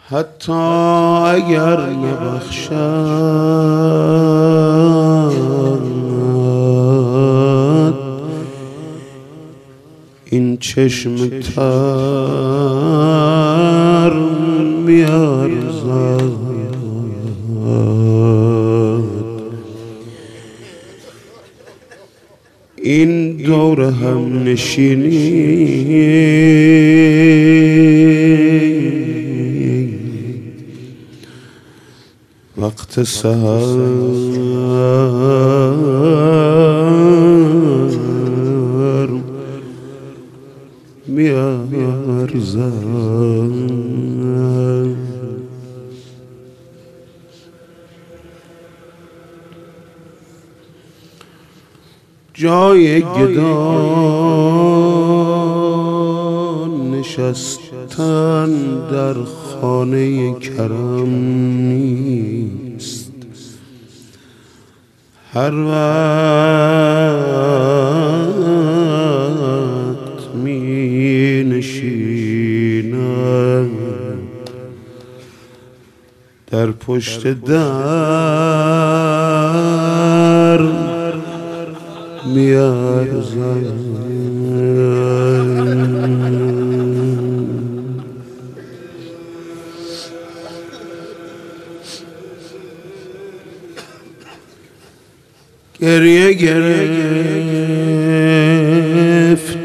حتی اگر نبخشد این چشم تر میارزد این دور هم نشینی وقت سحر میارزد جای گدان نشستن در خانه کرم نیست هر وقت می نشینم در پشت در میارزد گریه گرفت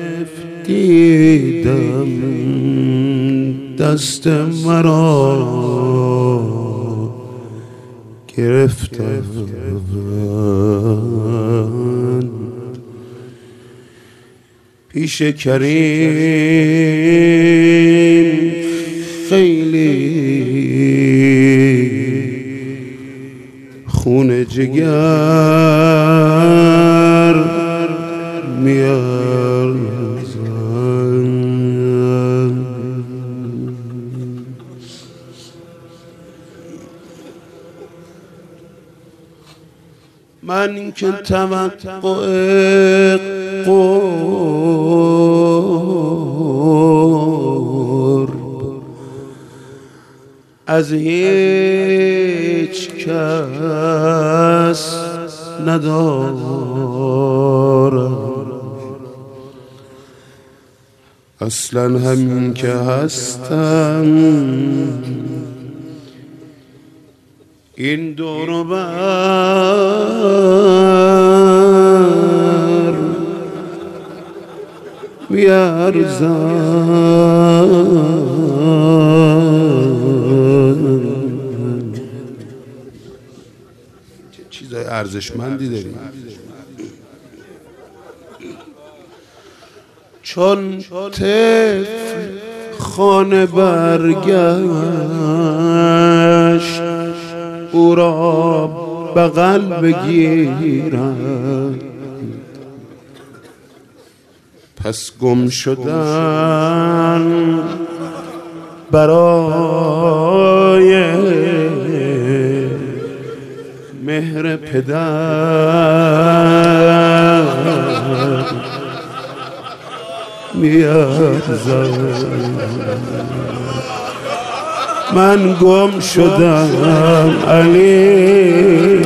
دیدم دست مرا گرفتم پیش کریم خیلی خون جگر میارزد من که توقع قرب از هیچ کس ندارم اصلا همین که هستم این دور و بر میارزد چه چیزای ارزشمندی داریم چون طفل خانه برگشت او را بغل بگیرم پس گم شدن برای مهر پدر میارزد من گم شدم علی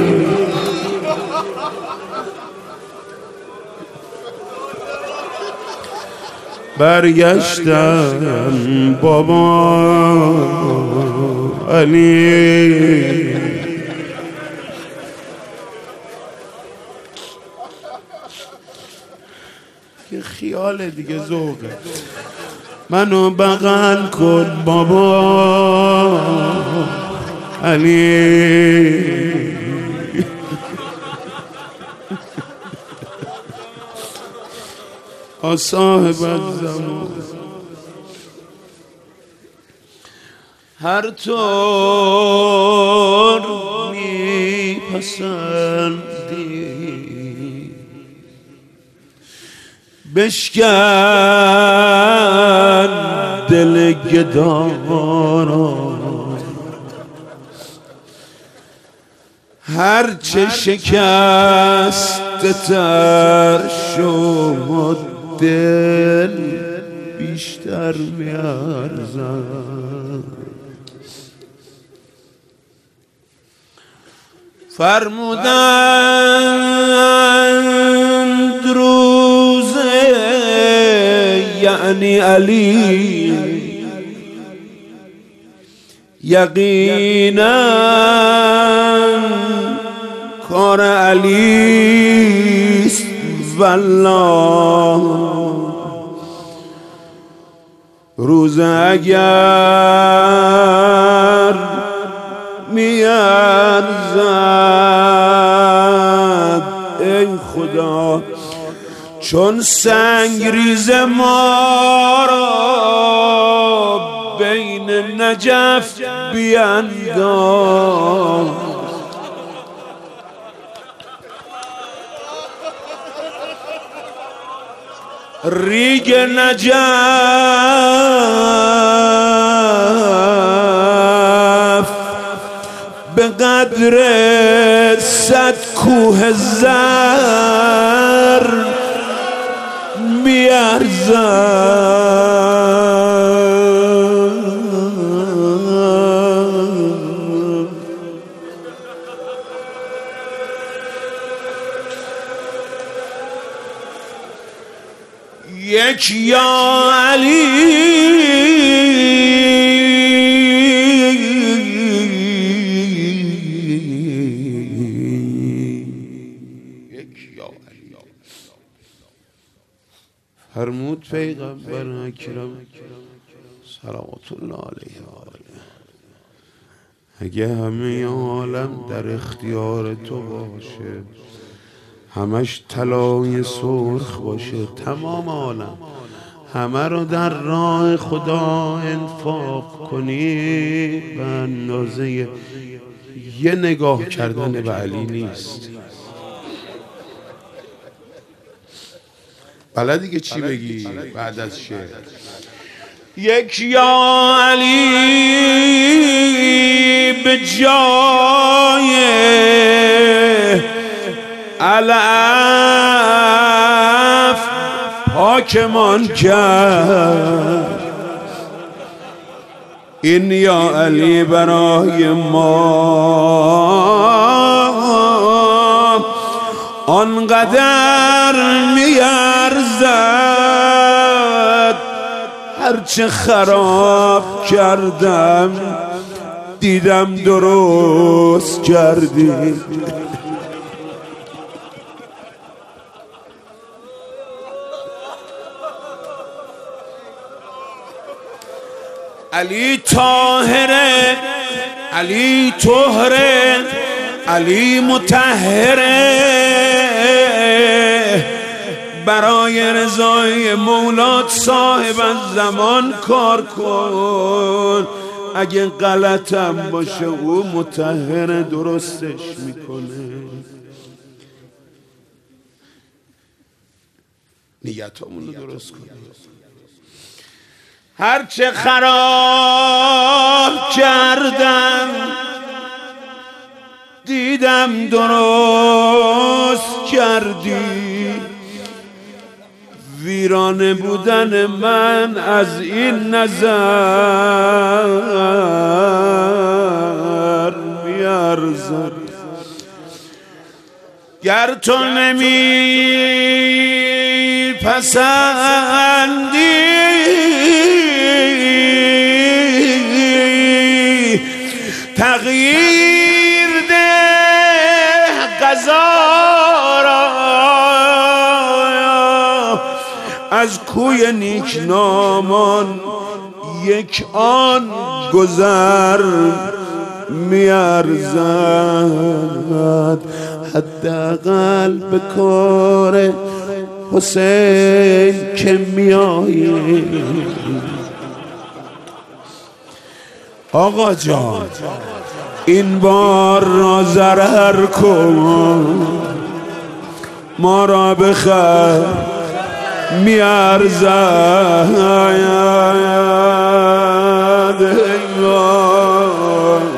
برگشتم بابا علی که خیال دیگه ذوقه منو بغل کن بابا علی صاحب الزمان هر طور میپسندی بشکن دل گدارا هرچه شکست تر شما دل بیشتر میارزد فرمودند روزه یعنی علی یقینا کار علیست والله روزه اگر میارزد ای خدا چون سنگریز ما را بین نجف بینداز ریگ نجف به قدر 100 کوه زر میارزد یک یا علی فرمود پیغمبر اکرم صلوات الله علیه و آله اگه همه عالم در اختیار تو باشه همش طلای سرخ باشه تمام عالم همه رو در راه خدا انفاق کنی به اندازه یه نگاه کردن به علی نیست. بلدی که چی بگی بعد از شعر؟ یک یا علی به جای علف پاکمان کرد این یا علی برای ما آنقدر میارزد هرچه خراب کردم دیدم درست کردی. علی طاهره علی طهره علی مطهره برای رضای مولات صاحب الزمان کار کن اگه غلطم باشه او مطهره درستش میکنه. نیتامونو درست کنه هرچه خراب کردم دیدم درست کردی ویرانه بودن من از این نظر میارزد گر تو نمی پسندی تغییر ده قضا را از کوی نیکنامان یک آن گذر میارزد حداقل به کار حسین که میایی. آقا جان این بار را ضرر کن ما را بخیر میارزد